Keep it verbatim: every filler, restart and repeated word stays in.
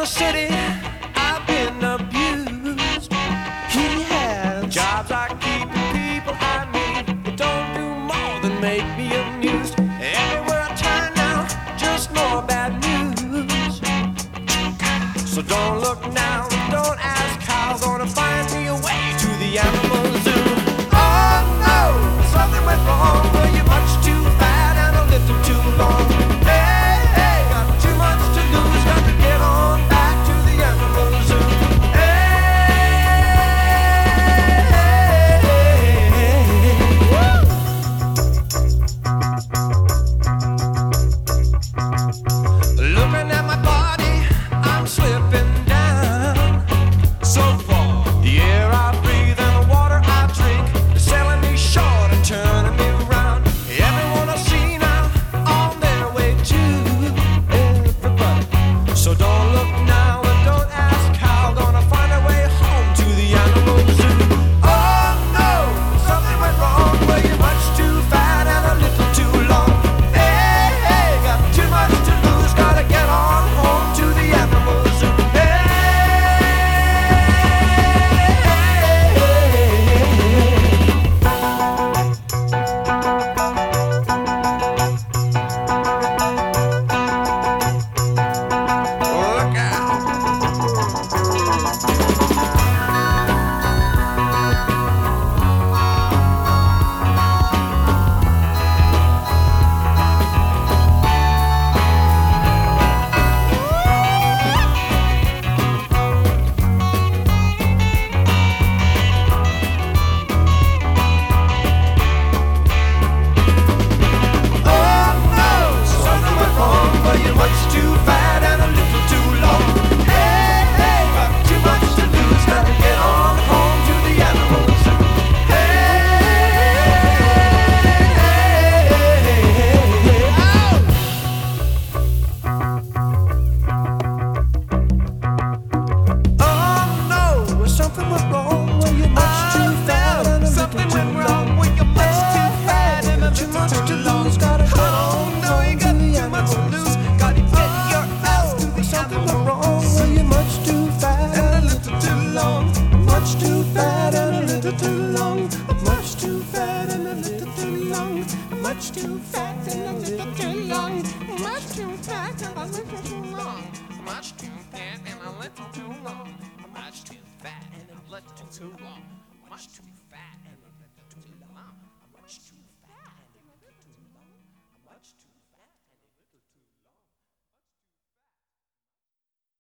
city, I've been abused. He has jobs like keeping people I meet. It don't do more than make me amused. Everywhere I turn now, just more bad news. So don't look now, don't ask how. Gonna find me a way to the animal zoo. Oh no, something went wrong. Well, you're much too fat and a little too long. Hey, hey, got too much to lose. Got to get on back to the animal zoo. Hey, hey, hey, hey. Looking at my body, I'm slipping down. So far, the air I breathe and the water I drink is selling me short and turning me around. Everyone I see now on their way to everybody. So don't look now and don't ask how. Gonna find a way home to the animal zoo. Oh no, something went wrong. Well, you're much too fat and a little too long. Hey, hey, got too much to lose. Gotta get on home to the animal zoo. Hey, look out. Oh no, something went wrong. Well, you're much too fat and a little too long. Hey, hey, got too much to lose. Gotta get on home to the animal zoo. Hey, hey, hey, hey, ow! Oh no, something went wrong. Well, you're much too fat and a little too long. Well, you're much too fat and a little too long. Gotta get on home to the animal zoo. Gotta get your ass to the something went wrong. Well, you're much too fat and a little too long. Much too fat and a little too long. Much too fat and a little too long. Much too fat and a little too long. Much too fat and a little too long. Much too fat and a little too long. Much too fat and a little too long. Much too fat and a little too long. Much too fat and a little too long. Much too